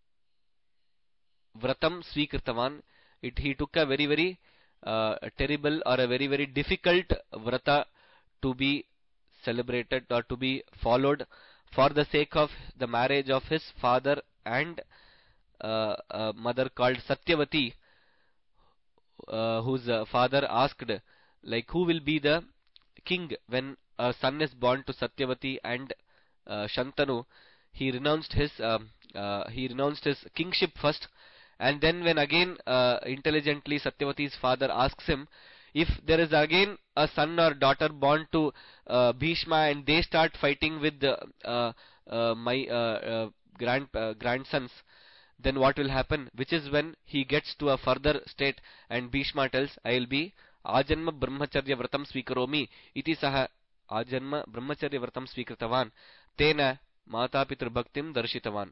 Vratam Svikirtavan. He took a very, very terrible or a very, very difficult vrata to be celebrated or to be followed for the sake of the marriage of his father and a mother called Satyavati, whose father asked, like, who will be the king when a son is born to Satyavati and Shantanu. He renounced his kingship first, and then when again intelligently Satyavati's father asks him if there is again a son or daughter born to Bhishma, and they start fighting with my grandsons, then what will happen? Which is when he gets to a further state, and Bhishma tells, I will be Ajanma Brahmacharya Vratam Swikaromi iti saha Ajanma Brahmacharya Vratam Swikritavan Tena Mata Pitru Bhaktim Darshitavan.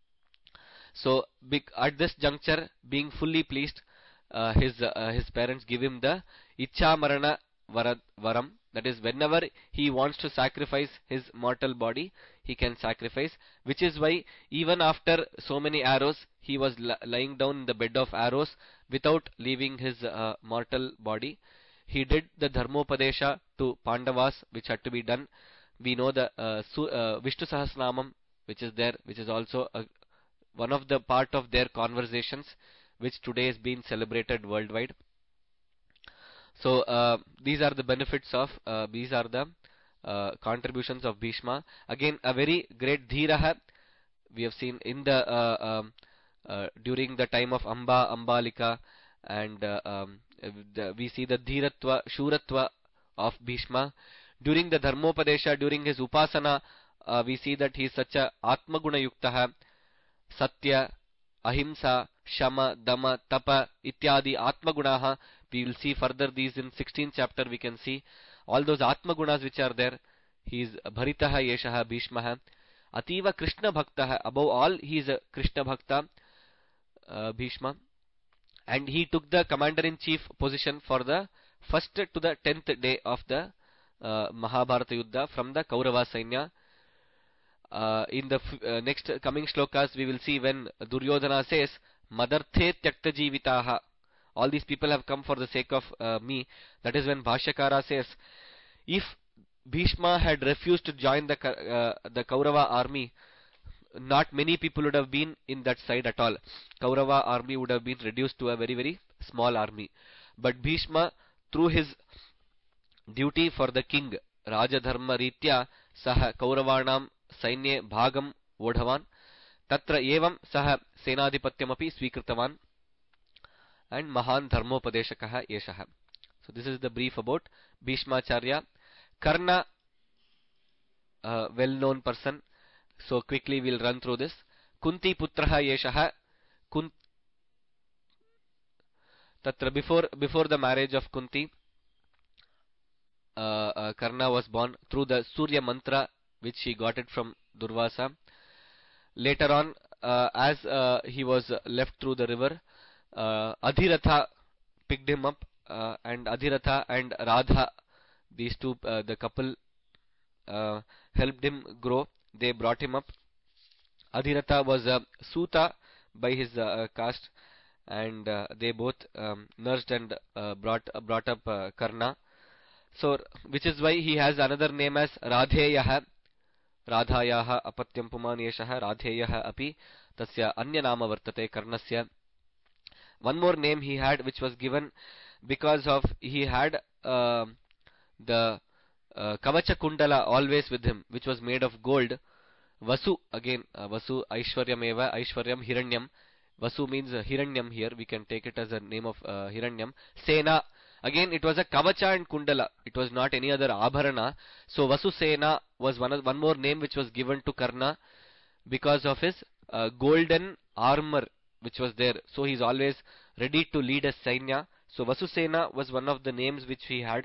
So at this juncture, being fully pleased, his parents give him the Ichha Marana Varam. That is, whenever he wants to sacrifice his mortal body, he can sacrifice. Which is why even after so many arrows, he was lying down in the bed of arrows without leaving his mortal body. He did the Dharmopadesha to Pandavas, which had to be done. We know the Vishnu Sahasranamam, which is there, which is also one of the part of their conversations, which today is being celebrated worldwide. So these are the benefits of, these are the contributions of Bhishma. Again, a very great Dhiraha we have seen in the during the time of Ambalika, and we see the Dhiratva, Shuratva of Bhishma. During the Dharmopadesha, during his Upasana, we see that he is such a Atmaguna Yuktaha, Satya, Ahimsa, Shama, Dama, Tapa, Ityadi, Atmagunaha. We will see further these in 16th chapter. We can see all those Atmagunas which are there. He is Bharitaha Yeshaha Bhishmaha. Ativa Krishna Bhaktaha. Above all, he is a Krishna Bhakta, Bhishma. And he took the commander-in-chief position for the 1st to the 10th day of the Mahabharata Yuddha from the Kaurava Sainya. In the next coming shlokas, we will see when Duryodhana says, Madarthe Tyakta Jivitaha. All these people have come for the sake of me. That is when Bhashyakara says, if Bhishma had refused to join the Kaurava army, not many people would have been in that side at all. Kaurava army would have been reduced to a very, very small army. But Bhishma, through his duty for the king, Raja Dharma Ritya, Saha Kauravanam Sainye Bhagam Vodhavan, Tatra Evam Saha Senadipatyamapi Swikritavan, and Mahan Dharmopadeshakaha Yeshaha. So this is the brief about Bhishmacharya. Karna, well-known person. So quickly we'll run through this. Kunti Putraha Yeshaha. Tatra, before the marriage of Kunti, Karna was born through the Surya Mantra, which he got it from Durvasa. Later on, as he was left through the river, Adhiratha picked him up, and Adhiratha and Radha, these two, the couple, helped him grow. They brought him up. Adhiratha was a Suta by his caste, and they both nursed and brought up Karna. So, which is why he has another name as Radheyaha. Radhayaha apatyam puman yeshaha Radheyaha api tasya anya nama vartate Karnasya. One more name he had, which was given because of he had the Kavacha Kundala always with him, which was made of gold. Vasu, again, Vasu Aishwaryam Eva, Aishwaryam Hiranyam. Vasu means Hiranyam here. We can take it as a name of Hiranyam. Sena, again, it was a Kavacha and Kundala. It was not any other Abharana. So Vasu Sena was one more name which was given to Karna because of his golden armor which was there. So he's always ready to lead a Sainya. So Vasusena was one of the names which he had,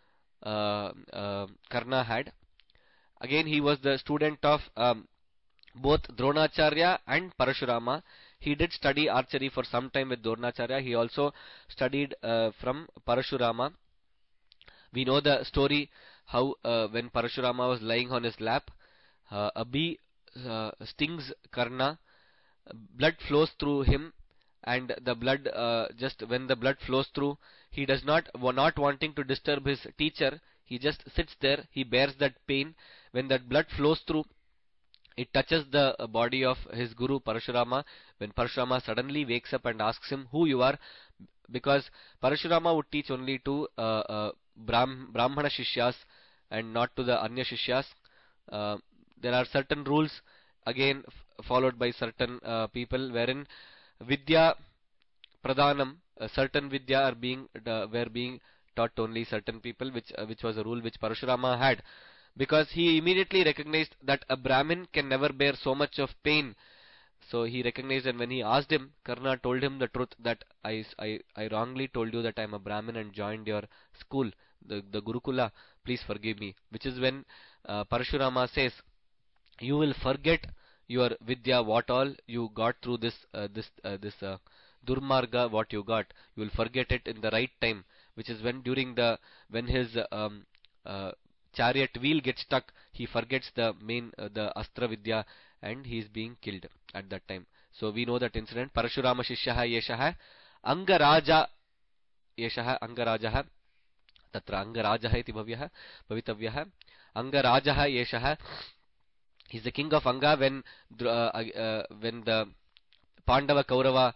Karna had. Again, he was the student of both Dronacharya and Parashurama. He did study archery for some time with Dronacharya. He also studied from Parashurama. We know the story how when Parashurama was lying on his lap, a bee stings Karna. Blood flows through him, and the blood, just when the blood flows through, he does not wanting to disturb his teacher, he just sits there, he bears that pain. When that blood flows through, it touches the body of his guru Parashurama. When Parashurama suddenly wakes up and asks him who you are, because Parashurama would teach only to Brahmana Shishyas and not to the Anya Shishyas. Uh, there are certain rules again followed by certain people wherein Vidya Pradhanam, certain Vidya are were being taught to only certain people, which was a rule which Parashurama had, because he immediately recognized that a Brahmin can never bear so much of pain. So he recognized, and when he asked him, Karna told him the truth that I wrongly told you that I am a Brahmin and joined your school, the Gurukula. Please forgive me. Which is when Parashurama says, you will forget your Vidya, what all you got through this Durmarga, what you got. You will forget it in the right time, which is when his uh, chariot wheel gets stuck, he forgets the Astra Vidya, and he is being killed at that time. So we know that incident. Parashurama Shishyaha Yeshaha Angaraja Yeshaha Angarajaha Tatra Angarajaha iti bhavitavyah Angarajaha Yeshaha. He's the king of Anga when the Pandava Kaurava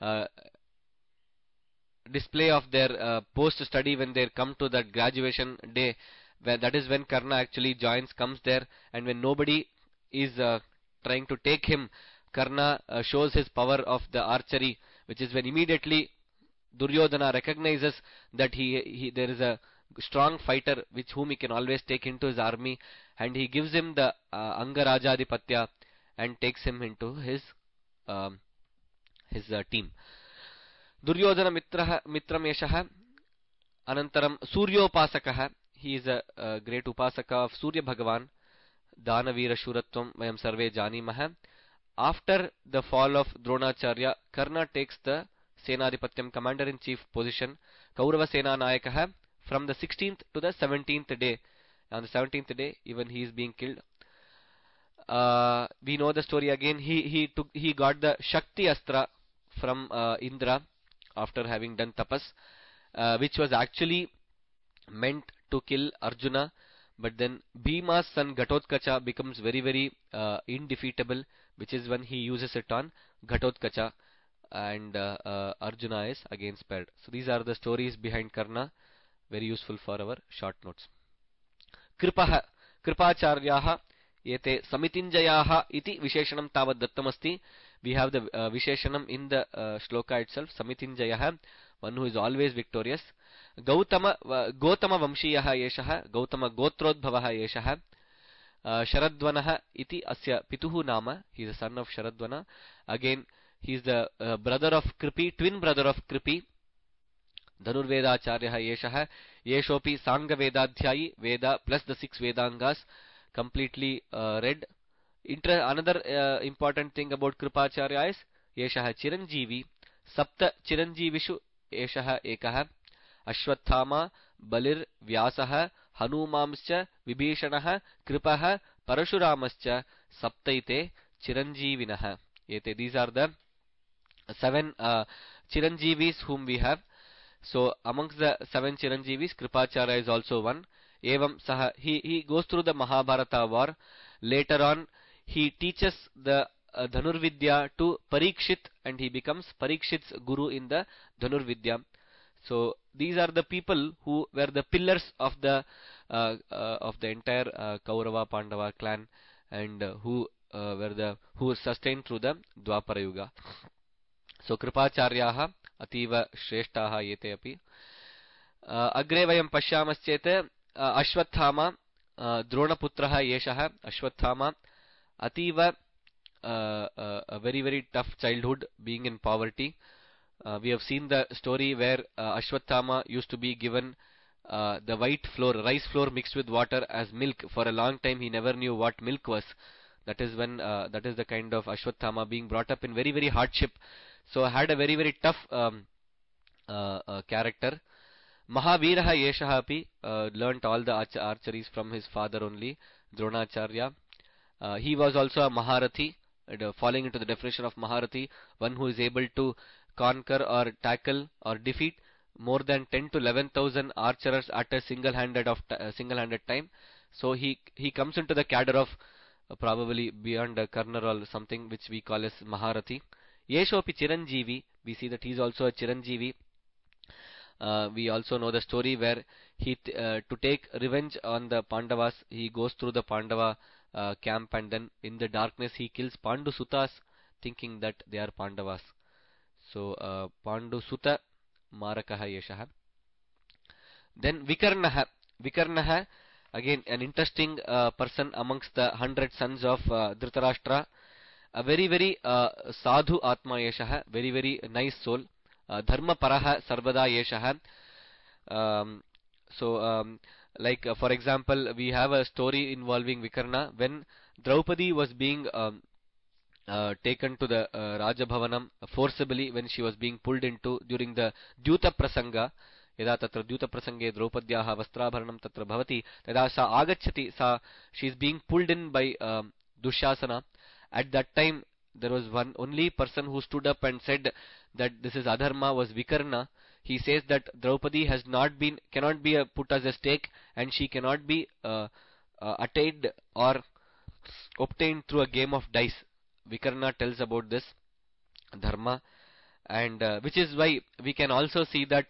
display of their post study, when they come to that graduation day, where that is when Karna actually comes there, and when nobody is trying to take him, Karna shows his power of the archery, which is when immediately Duryodhana recognizes that there is a strong fighter whom he can always take into his army, and he gives him the Angarajadipatya and takes him into his team. Duryodhana Mitram Yeshaha Anantaram Suryopasakaha. He is a great upasaka of Surya Bhagavan. Danavira Shuratvam Vayam Sarve Janimah. After the fall of Dronacharya, Karna takes the Senadipatyam, commander-in-chief position, Kaurava Sena Nayakaha, from the 16th to the 17th day. On the 17th day, even he is being killed. We know the story again. He got the Shakti Astra from Indra after having done tapas, which was actually meant to kill Arjuna, but then Bhima's son Ghatotkacha becomes very, very indefeatable, which is when he uses it on Ghatotkacha, and Arjuna is again spared. So these are the stories behind Karna, very useful for our short notes. Kripaha Kripacharyaha Yete Samitinjayaha iti Visheshanam Tavad Dattamasti. We have the Visheshanam in the shloka itself, Samitinjayaha, one who is always victorious. Gotama Vamshiyaha Yeshaha, Gautama Gotrodbhavaha Yeshaha. Sharadvanaha iti asya pituhu nama. He is the son of Sharadvana. Again, he is the brother of Kripi, twin brother of Kripi. Dhanurvedacharyaha Yeshaha. Yeshopi Sangha Vedadhyayi, Veda plus the 6 Vedangas completely read. Another important thing about Kripacharya is Yeshaha Chiranjeevi. Sapta Chiranjeevishu Yeshaha Ekaha. Ashwathama Balir Vyasaha Hanumamscha Vibhishanaha Kripaha Parashuramascha Saptaite Chiranjeevinaha. These are the 7 Chiranjeevis whom we have. So amongst the 7 Chiranjeevis, Kripacharya is also one. Evam Saha, he goes through the Mahabharata war. Later on, he teaches the Dhanurvidya to Parikshit, and he becomes Parikshit's guru in the Dhanurvidya. So these are the people who were the pillars of the entire Kaurava Pandava clan, and who were sustained through the Dwapara Yuga. So Kripacharyaha Ativa Shreshtaha Yete api. Agre vayam pashyamaschete Ashwathama Dronaputraha Yeshaha. Ashwathama Ativa a very, very tough childhood, being in poverty. We have seen the story where Ashwathama used to be given the white flour, rice flour mixed with water as milk. For a long time he never knew what milk was. That is the kind of Ashwathama being brought up in very, very hardship. So had a very, very tough character. Mahaviraha Yeshaha api learnt all the archeries from his father only, Dronacharya. He was also a Maharathi, falling into the definition of Maharathi, one who is able to conquer or tackle or defeat more than 10 to 11,000 archers at a single-handed time. So he comes into the cadre of probably beyond a Karna or something which we call as Maharathi. Yeshopi Chiranjeevi, we see that he is also a Chiranjeevi. We also know the story where to take revenge on the Pandavas, he goes through the Pandava camp, and then in the darkness he kills Pandu Sutas, thinking that they are Pandavas. So Pandu Suta Marakaha Yeshaha. Then Vikarnaha, again an interesting person amongst the 100 sons of Dhritarashtra, a very sadhu atma yeshaha, very nice soul, dharma paraha sarvada yeshaha. So like for example, we have a story involving Vikarna when Draupadi was being taken to the Rajabhavanam forcibly, when she was being pulled into during the Dyuta Prasanga. यदा तत्र द्यूतप्रसंगे द्रौपद्याः वस्त्राभरणं तत्र भवति तदा सा आगच्छति, she is being pulled in by Dushasana. At that time there was one only person who stood up and said that this is adharma, was Vikarna. He says that Draupadi cannot be put as a stake, and she cannot be attained or obtained through a game of dice. Vikarna tells about this dharma, and which is why we can also see that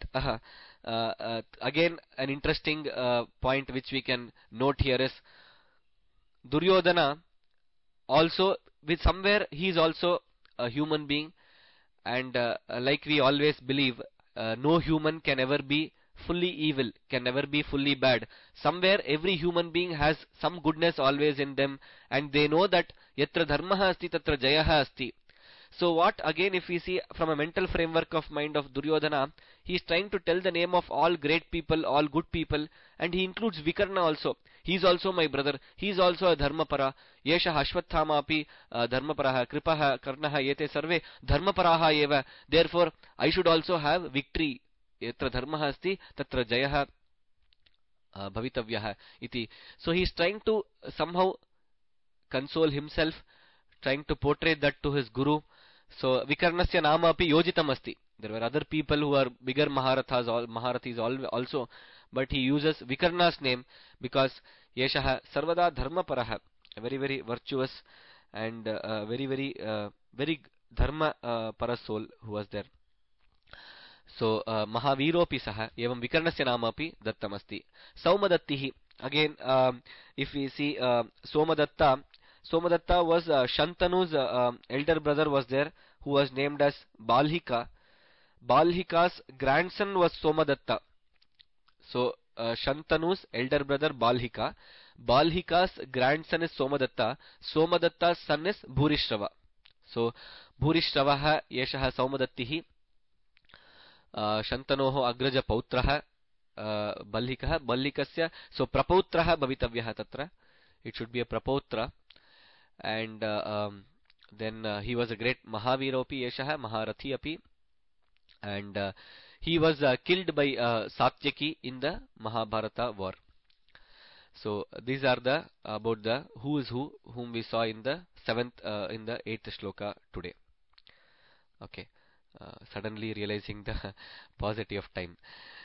again an interesting point which we can note here is Duryodhana also, with somewhere he is also a human being, and like we always believe, no human can ever be fully evil, can never be fully bad. Somewhere every human being has some goodness always in them, and they know that yatra dharmaha asti tatra jayaha asti. So what, again, if we see from a mental framework of mind of Duryodhana, he is trying to tell the name of all great people, all good people, and he includes Vikarna also. He is also my brother, he is also a dharmapara. Yesha Ashwathama api dharmaparaha, kripaha, karnaha, yete sarve dharmaparaha eva. Therefore, I should also have victory. Yatra dharmaha asti, tatra jayaha bhavitavyaha iti. So he is trying to somehow console himself, trying to portray that to his guru. So Vikarnasya nama api yojitam asti. There were other people who are bigger Maharathis also, but he uses Vikarna's name because Yeshaha Sarvada Dharmaparaha, a very virtuous and very Dharma para soul who was there. So Mahaviropi saha evam Vikarnasya nama api dattamasti. Saumadattihi, again if we see Somadatta was Shantanu's elder brother was there, who was named as Balhika. Balhika's grandson was Somadatta. So Shantanu's elder brother Balhika. Balhika's grandson is Somadatta. Somadatta's son is Bhurishrava. So Bhurishravaha yeshaha Saumadattihi. Shantanoho agraja pautraha Balhikaha. Balhikasya. So prapautraha bhavitavyaha tatra. It should be a prapautra. And then he was a great Mahaviropi yeshaha, Maharathi api, and he was killed by Satyaki in the Mahabharata war. So these are the about the who is who, whom we saw in the 8th shloka today. Okay, suddenly realizing the paucity of time.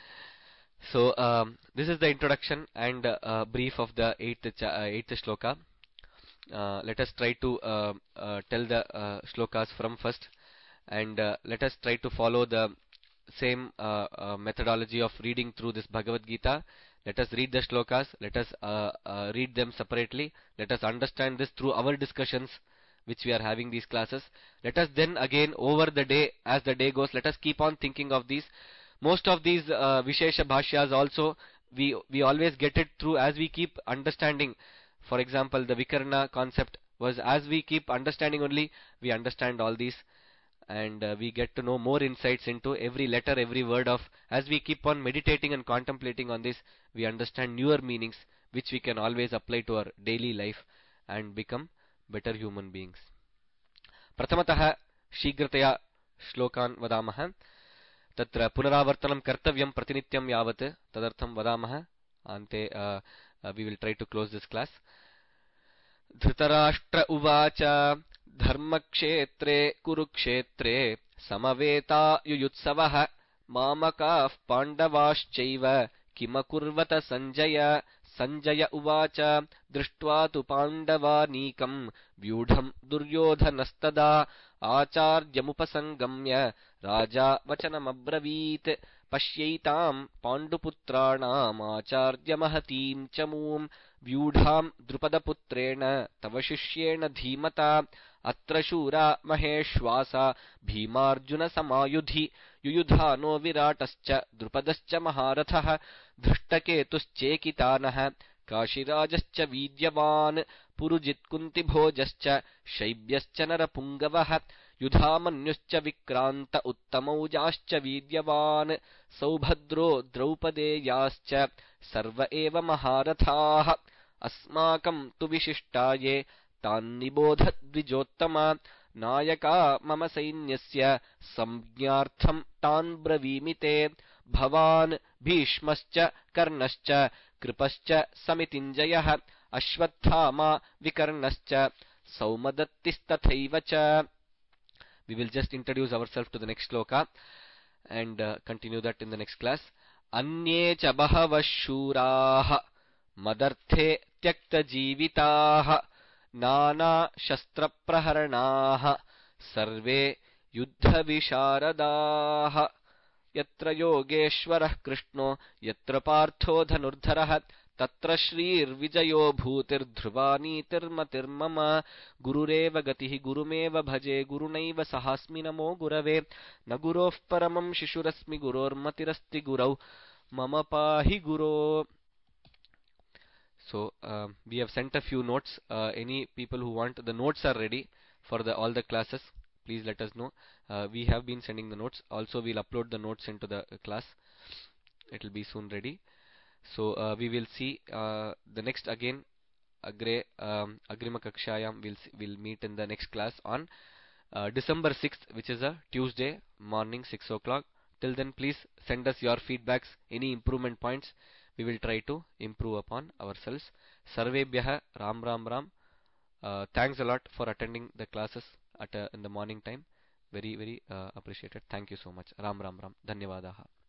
So this is the introduction and brief of the 8th shloka. Let us try to tell the shlokas from first, and let us try to follow the same methodology of reading through this Bhagavad Gita. Let us read the shlokas, let us read them separately, let us understand this through our discussions which we are having these classes. Let us then again over the day, as the day goes, let us keep on thinking of these. Most of these Vishesha Bhashyas also, we always get it through as we keep understanding. For example, the Vikarna concept was, as we keep understanding only, we understand all these, and we get to know more insights into every letter, every word of, as we keep on meditating and contemplating on this, we understand newer meanings which we can always apply to our daily life and become better human beings. Prathamatah Shigrataya Shlokan Vadamaha. Tatra Punaravartanam Kartavyam Pratinityam Yavat Tadartham Vadamaha. Ante we will try to close this class. Dhritarashtra uvacha dharmakshetre kurukshetre samaveta yuyutsavaha mamakah pandavaschaiva kimakurvata sanjaya Sanjay उवाच दृष्ट्वा तु पाण्डवानीकम् व्यूढम् दुर्योधनस्तदा आचार्यमुपसङ्गम्य राजा वचनमब्रवीत् पश्यैताम् पाण्डुपुत्राणामाचार्यमहतीम् चमूम् व्यूढाम् द्रुपदपुत्रेण तव शिष्येण धीमता अत्र शूरा महेश्वासा भीमार्जुनसमायुधि युयुधानो विराटश्च द्रुपदश्च महारथः धृष्टकेतुश्चेकितानः काशिराजश्च वीर्यवान् पुरुजित्कुन्तिभोजश्च शैब्यश्च नरपुङ्गवः युधामन्युश्च विक्रान्त उत्तमौजाश्च वीर्यवान् सौभद्रो द्रौपदेयाश्च सर्व एव महारथाः अस्माकम् तु विशिष्टाये तान्निबोध द्विजोत्तमा नायका मम सैन्यस्य संज्ञार्थम् तान् ब्रवीमि ते भवान् भीष्मश्च कर्णश्च कृपश्च समितिञ्जयः अश्वत्थामा विकर्णश्च सौमदत्तिस्तथैव च. We will just introduce ourselves to the next shloka and continue that in the next class. Anye cha bahavash shuraah madarthe tyakta jeevitaah nana shastra praharanaah sarve yuddha visharadaah yatra yogeshwarah krishno yatra partho dhanurdharah तत्र श्रीर्विजयो भूतिर्ध्रुवानीतिर्मतिर्मम गुरुरेव गतिः गुरुमेव भजे गुरुनैव सहास्मि नमो गुरवे न गुरोः परमं शिशुरस्मि गुरोर्मतिरस्ति गुरौ मम पाहि गुरो. So we have sent a few notes. Any people who want the notes are ready for all the classes. Please let us know. We have been sending the notes. Also we'll upload the notes into the class. It will be soon ready. So we will see the next again Agrima Kakshayam will meet in the next class on December 6th, which is a Tuesday morning 6 o'clock. Till then, please send us your feedbacks, any improvement points. We will try to improve upon ourselves. Sarvebhyah Ram Ram Ram. Thanks a lot for attending the classes in the morning time. Very, very appreciated. Thank you so much. Ram Ram Ram. Dhanyavadaha.